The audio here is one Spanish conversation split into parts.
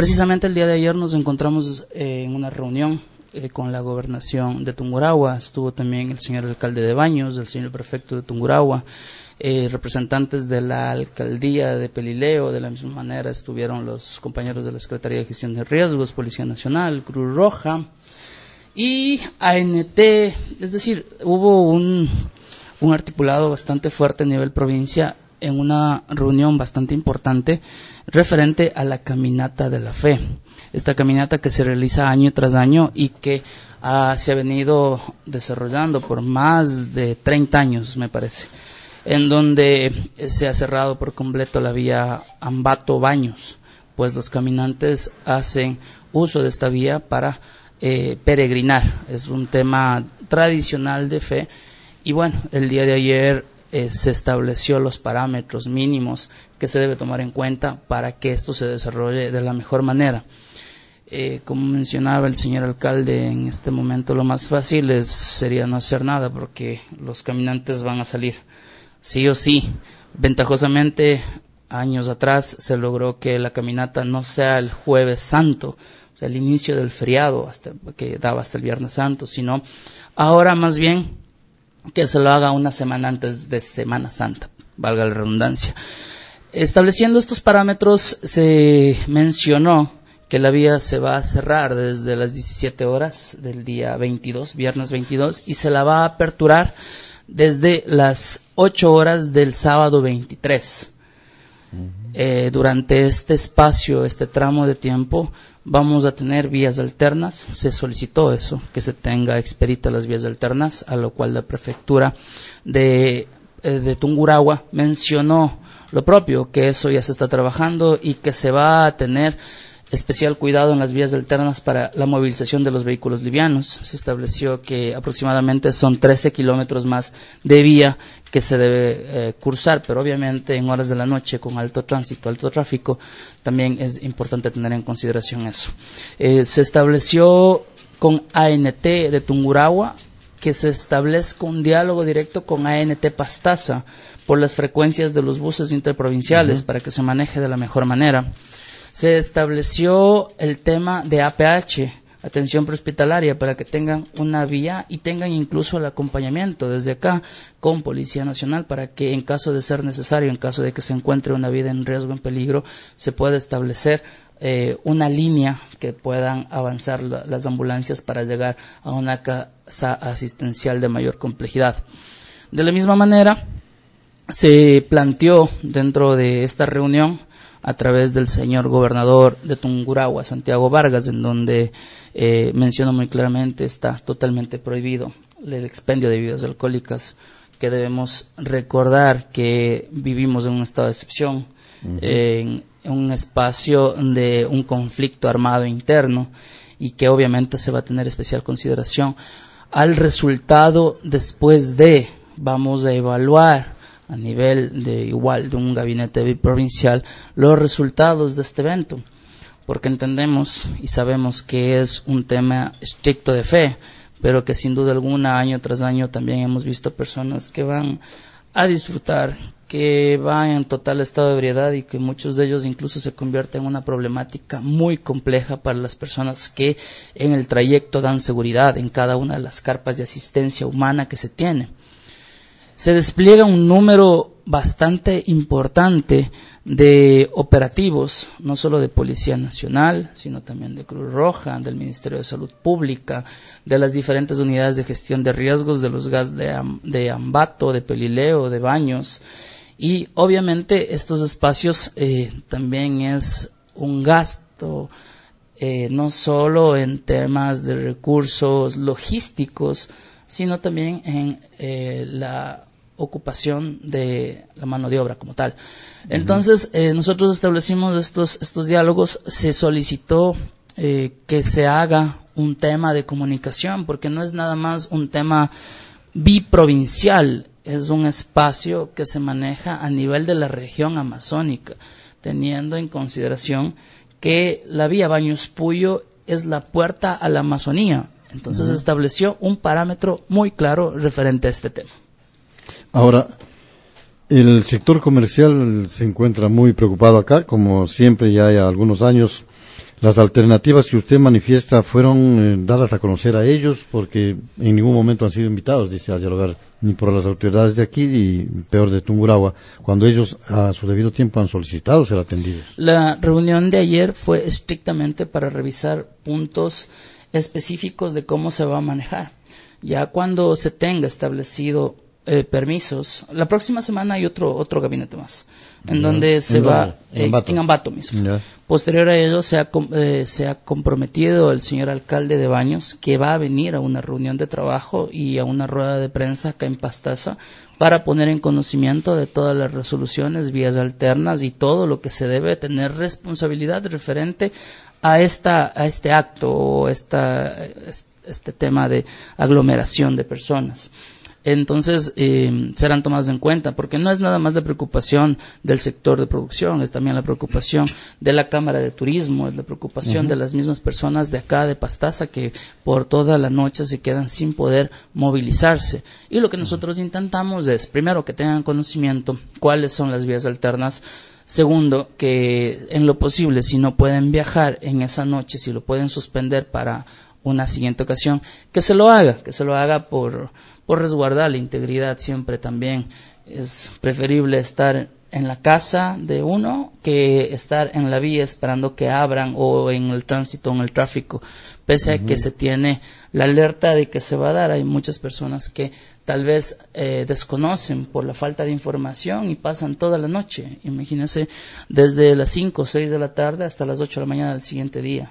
Precisamente el día de ayer nos encontramos en una reunión con la gobernación de Tungurahua. Estuvo también el señor alcalde de Baños, el señor prefecto de Tungurahua, representantes de la alcaldía de Pelileo. De la misma manera estuvieron los compañeros de la Secretaría de Gestión de Riesgos, Policía Nacional, Cruz Roja y ANT. Es decir, hubo un articulado bastante fuerte a nivel provincia en una reunión bastante importante referente a la Caminata de la Fe. Esta caminata que se realiza año tras año y que se ha venido desarrollando por más de 30 años, me parece, en donde se ha cerrado por completo la vía Ambato-Baños, pues los caminantes hacen uso de esta vía para peregrinar. Es un tema tradicional de fe y bueno, el día de ayer se estableció los parámetros mínimos que se debe tomar en cuenta para que esto se desarrolle de la mejor manera. Como mencionaba el señor alcalde, en este momento lo más fácil sería no hacer nada porque los caminantes van a salir, sí o sí. Ventajosamente, años atrás se logró que la caminata no sea el Jueves Santo, o sea, el inicio del feriado que daba hasta el Viernes Santo, sino ahora más bien que se lo haga una semana antes de Semana Santa, valga la redundancia. Estableciendo estos parámetros, se mencionó que la vía se va a cerrar desde las 17 horas del día 22, viernes 22, y se la va a aperturar desde las 8 horas del sábado 23. Durante este espacio, este tramo de tiempo, vamos a tener vías alternas. Se solicitó eso, que se tenga expedita las vías alternas, a lo cual la prefectura de Tungurahua mencionó lo propio, que eso ya se está trabajando y que se va a tener especial cuidado en las vías alternas para la movilización de los vehículos livianos. Se estableció que aproximadamente son 13 kilómetros más de vía que se debe cursar, pero obviamente en horas de la noche con alto tránsito, alto tráfico, también es importante tener en consideración eso. Se estableció con ANT de Tungurahua que se establezca un diálogo directo con ANT Pastaza por las frecuencias de los buses interprovinciales para que se maneje de la mejor manera. Se estableció el tema de APH, atención prehospitalaria, para que tengan una vía y tengan incluso el acompañamiento desde acá con Policía Nacional para que en caso de ser necesario, en caso de que se encuentre una vida en riesgo, en peligro, se pueda establecer una línea que puedan avanzar las ambulancias para llegar a una casa asistencial de mayor complejidad. De la misma manera, se planteó dentro de esta reunión a través del señor gobernador de Tungurahua, Santiago Vargas, en donde mencionó muy claramente está totalmente prohibido el expendio de bebidas alcohólicas, que debemos recordar que vivimos en un estado de excepción, en un espacio de un conflicto armado interno y que obviamente se va a tener especial consideración al resultado después de, vamos a evaluar a nivel de un gabinete biprovincial los resultados de este evento, porque entendemos y sabemos que es un tema estricto de fe, pero que sin duda alguna año tras año también hemos visto personas que van a disfrutar, que van en total estado de ebriedad y que muchos de ellos incluso se convierten en una problemática muy compleja para las personas que en el trayecto dan seguridad en cada una de las carpas de asistencia humana que se tiene. Se despliega un número bastante importante de operativos, no solo de Policía Nacional, sino también de Cruz Roja, del Ministerio de Salud Pública, de las diferentes unidades de gestión de riesgos, de los gas de Ambato, de Pelileo, de Baños, y obviamente estos espacios también es un gasto, no solo en temas de recursos logísticos, sino también en la ocupación de la mano de obra como tal. Entonces, nosotros establecimos estos diálogos. Se solicitó que se haga un tema de comunicación, porque no es nada más un tema biprovincial, es un espacio que se maneja a nivel de la región amazónica, teniendo en consideración que la vía Baños-Puyo es la puerta a la Amazonía. Entonces se estableció un parámetro muy claro referente a este tema. Ahora, el sector comercial se encuentra muy preocupado acá, como siempre ya hay algunos años. Las alternativas que usted manifiesta fueron dadas a conocer a ellos, porque en ningún momento han sido invitados, dice, a dialogar, ni por las autoridades de aquí, ni peor de Tungurahua, cuando ellos a su debido tiempo han solicitado ser atendidos. La reunión de ayer fue estrictamente para revisar puntos específicos de cómo se va a manejar. Ya cuando se tenga establecido permisos, la próxima semana hay otro gabinete más, en donde se va en Ambato mismo. Ya. Posterior a ello se ha comprometido el señor alcalde de Baños que va a venir a una reunión de trabajo y a una rueda de prensa acá en Pastaza para poner en conocimiento de todas las resoluciones, vías alternas y todo lo que se debe tener responsabilidad referente a este acto o este tema de aglomeración de personas. Entonces serán tomados en cuenta, porque no es nada más la preocupación del sector de producción, es también la preocupación de la Cámara de Turismo, es la preocupación de las mismas personas de acá de Pastaza que por toda la noche se quedan sin poder movilizarse. Y lo que nosotros intentamos es, primero, que tengan conocimiento cuáles son las vías alternas. Segundo, que en lo posible, si no pueden viajar en esa noche, si lo pueden suspender para una siguiente ocasión, que se lo haga por resguardar la integridad siempre también. Es preferible estar en la casa de uno que estar en la vía esperando que abran o en el tránsito, en el tráfico, pese a que se tiene la alerta de que se va a dar. Hay muchas personas que tal vez desconocen por la falta de información y pasan toda la noche. Imagínense, desde las 5 o 6 de la tarde hasta las 8 de la mañana del siguiente día,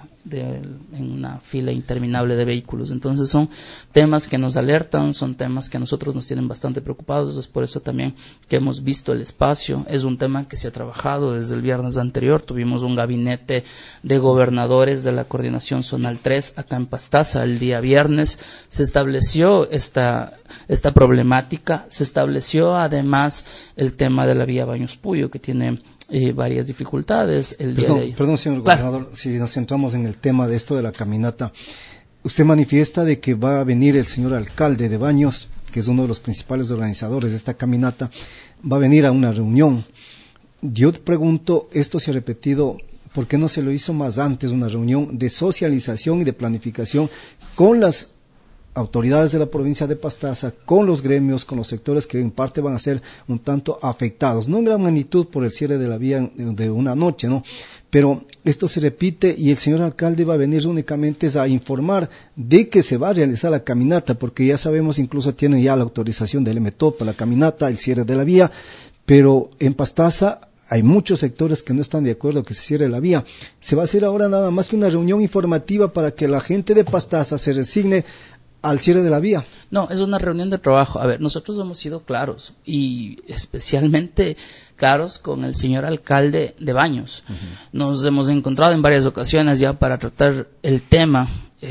en una fila interminable de vehículos. Entonces son temas que nos alertan, son temas que a nosotros nos tienen bastante preocupados. Es por eso también que hemos visto el espacio. Es un tema que se ha trabajado desde el viernes anterior. Tuvimos un gabinete de gobernadores de la Coordinación Zonal 3 acá en Pastaza el día viernes. Se estableció esta problemática, se estableció además el tema de la vía Baños Puyo, que tiene varias dificultades. Perdón, señor gobernador, si nos centramos en el tema de esto de la caminata, usted manifiesta de que va a venir el señor alcalde de Baños, que es uno de los principales organizadores de esta caminata, va a venir a una reunión. Yo te pregunto, esto se ha repetido, ¿por qué no se lo hizo más antes, una reunión de socialización y de planificación con las autoridades de la provincia de Pastaza, con los gremios, con los sectores que en parte van a ser un tanto afectados, no en gran magnitud por el cierre de la vía de una noche, ¿no? Pero esto se repite y el señor alcalde va a venir únicamente a informar de que se va a realizar la caminata, porque ya sabemos, incluso tienen ya la autorización del MTOP para la caminata, el cierre de la vía, pero en Pastaza hay muchos sectores que no están de acuerdo que se cierre la vía. Se va a hacer ahora nada más que una reunión informativa para que la gente de Pastaza se resigne al cierre de la vía. No, es una reunión de trabajo. A ver, nosotros hemos sido claros y especialmente claros con el señor alcalde de Baños. Nos hemos encontrado en varias ocasiones ya para tratar el tema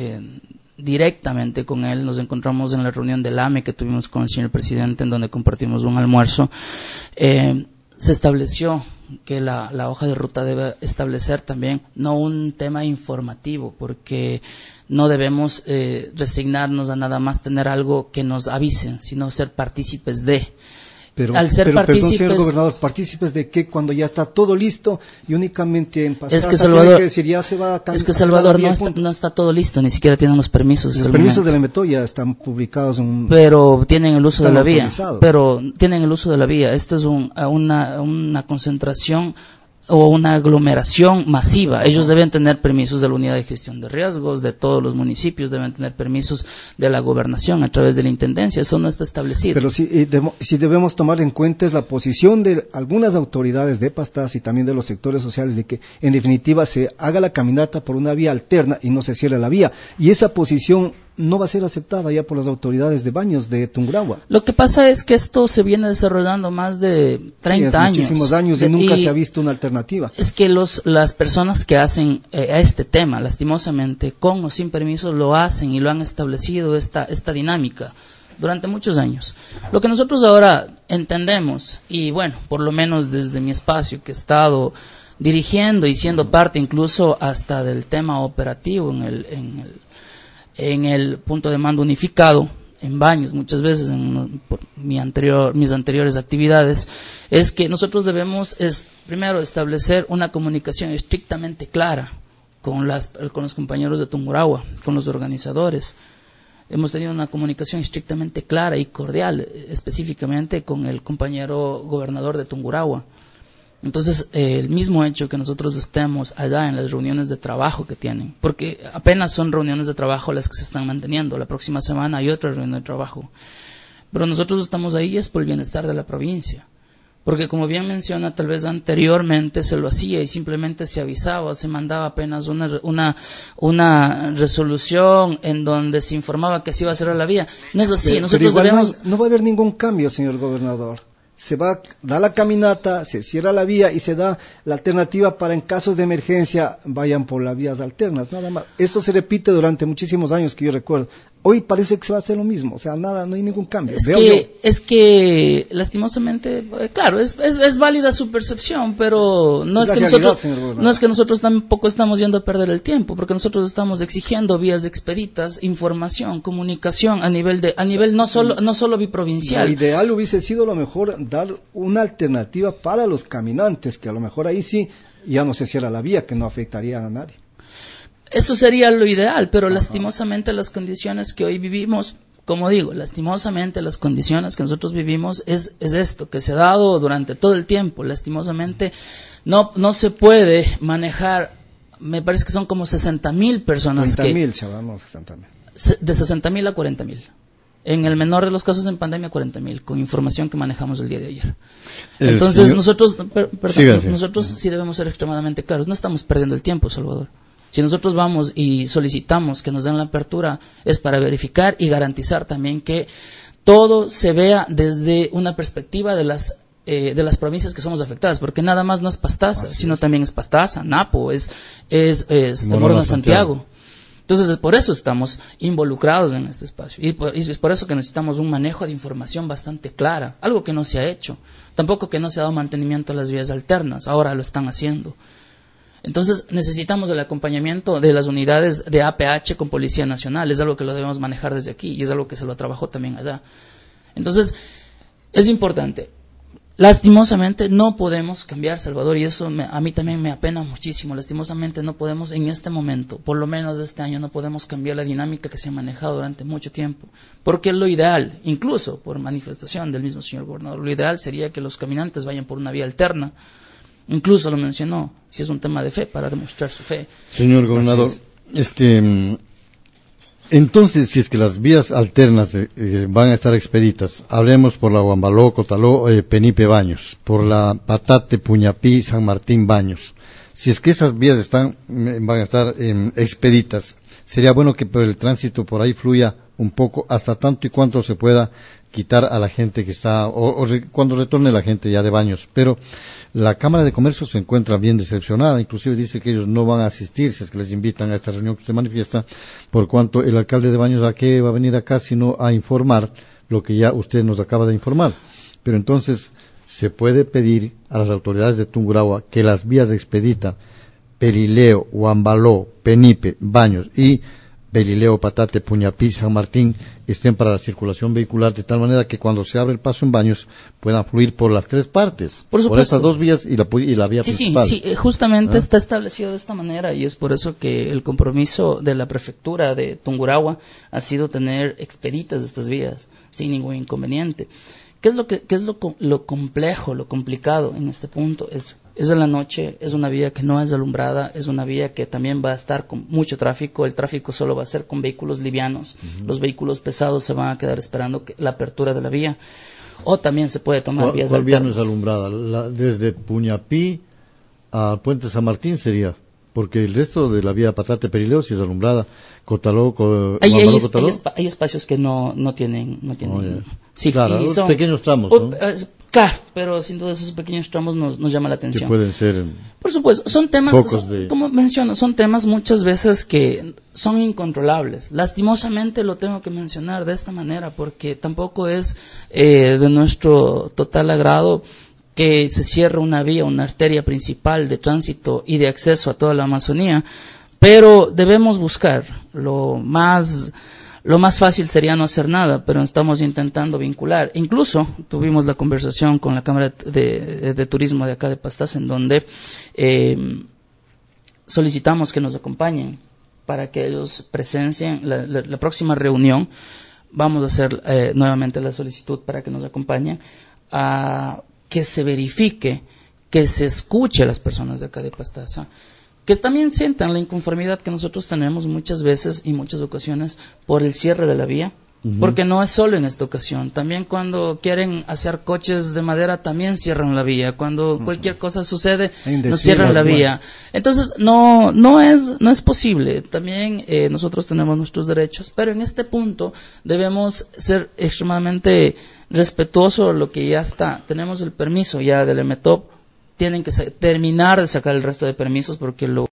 directamente con él. Nos encontramos en la reunión del AME que tuvimos con el señor presidente, en donde compartimos un almuerzo. Se estableció que la hoja de ruta debe establecer también no un tema informativo, porque no debemos resignarnos a nada más tener algo que nos avisen, sino ser partícipes de. Pero perdón, señor gobernador, ¿partícipes de qué? Cuando ya está todo listo y únicamente en Pastaza Salvador, que decir, ya se va a es que Salvador no está todo listo, ni siquiera tienen los permisos. Los permisos de la MTO ya están publicados pero tienen el uso de la vía. Esto es una concentración o una aglomeración masiva. Ellos deben tener permisos de la unidad de gestión de riesgos, de todos los municipios, deben tener permisos de la gobernación a través de la intendencia. Eso no está establecido. Pero si debemos tomar en cuenta es la posición de algunas autoridades de Pastaza y también de los sectores sociales de que en definitiva se haga la caminata por una vía alterna y no se cierre la vía. Y esa posición no va a ser aceptada ya por las autoridades de Baños de Tungurahua. Lo que pasa es que esto se viene desarrollando más de 30 años. Muchísimos años y nunca se ha visto una alternativa. Es que las personas que hacen a este tema, lastimosamente, con o sin permiso, lo hacen y lo han establecido esta dinámica durante muchos años. Lo que nosotros ahora entendemos, y bueno, por lo menos desde mi espacio que he estado dirigiendo y siendo parte incluso hasta del tema operativo en el punto de mando unificado, en Baños, muchas veces por mis anteriores actividades, es que nosotros debemos primero establecer una comunicación estrictamente clara con los compañeros de Tungurahua, con los organizadores. Hemos tenido una comunicación estrictamente clara y cordial, específicamente con el compañero gobernador de Tungurahua. Entonces, el mismo hecho que nosotros estemos allá en las reuniones de trabajo que tienen, porque apenas son reuniones de trabajo las que se están manteniendo, la próxima semana hay otra reunión de trabajo, pero nosotros estamos ahí es por el bienestar de la provincia, porque como bien menciona, tal vez anteriormente se lo hacía y simplemente se avisaba, se mandaba apenas una resolución en donde se informaba que se iba a cerrar la vía. No es así, nosotros debemos... No va a haber ningún cambio, señor gobernador. Se da la caminata, se cierra la vía y se da la alternativa para en casos de emergencia vayan por las vías alternas, nada más. Eso se repite durante muchísimos años que yo recuerdo. Hoy parece que se va a hacer lo mismo, o sea, nada, no hay ningún cambio. Es que lastimosamente, claro, es válida su percepción, pero no es que nosotros tampoco estamos yendo a perder el tiempo, porque nosotros estamos exigiendo vías expeditas, información, comunicación a nivel no solo biprovincial. Lo ideal hubiese sido a lo mejor dar una alternativa para los caminantes, que a lo mejor ahí sí ya no se cierra la vía, que no afectaría a nadie. Eso sería lo ideal, pero lastimosamente las condiciones que hoy vivimos, como digo, lastimosamente las condiciones que nosotros vivimos es esto, que se ha dado durante todo el tiempo. Lastimosamente no se puede manejar, me parece que son como 60,000 personas. 30,000 se hablamos, 60,000. De 60,000 a 40,000. En el menor de los casos en pandemia 40,000, con información que manejamos el día de ayer. Entonces nosotros sí debemos ser extremadamente claros, no estamos perdiendo el tiempo, Salvador. Si nosotros vamos y solicitamos que nos den la apertura, es para verificar y garantizar también que todo se vea desde una perspectiva de las provincias que somos afectadas, porque nada más no es Pastaza, sino también es Pastaza, Napo, es Morona, Santiago. Entonces, es por eso estamos involucrados en este espacio. Y es por eso que necesitamos un manejo de información bastante clara, algo que no se ha hecho. Tampoco que no se ha dado mantenimiento a las vías alternas, ahora lo están haciendo. Entonces, necesitamos el acompañamiento de las unidades de APH con Policía Nacional, es algo que lo debemos manejar desde aquí y es algo que se lo trabajó también allá. Entonces, es importante. Lastimosamente no podemos cambiar, Salvador, y eso a mí también me apena muchísimo. Lastimosamente no podemos en este momento, por lo menos de este año, no podemos cambiar la dinámica que se ha manejado durante mucho tiempo, porque lo ideal, incluso por manifestación del mismo señor gobernador, lo ideal sería que los caminantes vayan por una vía alterna. Incluso lo mencionó, si es un tema de fe, para demostrar su fe. Señor gobernador, entonces, si es que las vías alternas van a estar expeditas, hablemos por la Huambaló, Cotaló, Penipe, Baños, por la Patate, Puñapí, San Martín, Baños. Si es que esas vías van a estar expeditas, sería bueno que el tránsito por ahí fluya un poco, hasta tanto y cuanto se pueda quitar a la gente que está, cuando retorne la gente ya de Baños. Pero la Cámara de Comercio se encuentra bien decepcionada, inclusive dice que ellos no van a asistir si es que les invitan a esta reunión que usted manifiesta, por cuanto el alcalde de Baños ¿a qué va a venir acá sino a informar lo que ya usted nos acaba de informar? Pero entonces se puede pedir a las autoridades de Tungurahua que las vías de expedita Pelileo, Huambaló, Penipe, Baños y Belileo, Patate, Puñapí, San Martín estén para la circulación vehicular, de tal manera que cuando se abre el paso en Baños puedan fluir por las tres partes, por estas dos vías y la vía principal. Sí, justamente está establecido de esta manera y es por eso que el compromiso de la prefectura de Tungurahua ha sido tener expeditas estas vías sin ningún inconveniente. ¿Qué es lo complejo, lo complicado en este punto? Es de la noche, es una vía que no es alumbrada, es una vía que también va a estar con mucho tráfico. El tráfico solo va a ser con vehículos livianos. Los vehículos pesados se van a quedar esperando la apertura de la vía. O también se puede tomar vías alternas. ¿Cuál vía no es alumbrada? Desde Puñapí a Puente San Martín sería, porque el resto de la vía Patate Perileo sí es alumbrada. Cotaló, Cotaló. Hay espacios que no tienen. Sí, claro, son pequeños tramos, ¿no? Claro, pero sin duda esos pequeños tramos nos llama la atención. Que pueden ser. Por supuesto, son temas, como menciono, son temas muchas veces que son incontrolables. Lastimosamente lo tengo que mencionar de esta manera porque tampoco es de nuestro total agrado que se cierre una vía, una arteria principal de tránsito y de acceso a toda la Amazonía, pero debemos buscar lo más fácil sería no hacer nada, pero estamos intentando vincular. Incluso tuvimos la conversación con la Cámara de Turismo de acá de Pastaza, en donde solicitamos que nos acompañen para que ellos presencien la próxima reunión. Vamos a hacer nuevamente la solicitud para que nos acompañen, a que se verifique, que se escuche a las personas de acá de Pastaza, que también sientan la inconformidad que nosotros tenemos muchas veces y muchas ocasiones por el cierre de la vía. Porque no es solo en esta ocasión, también cuando quieren hacer coches de madera también cierran la vía, cuando cualquier cosa sucede nos cierran la vía. Entonces no es posible, también nosotros tenemos nuestros derechos, pero en este punto debemos ser extremadamente respetuosos de lo que ya está. Tenemos el permiso ya del EMETOP, tienen que terminar de sacar el resto de permisos porque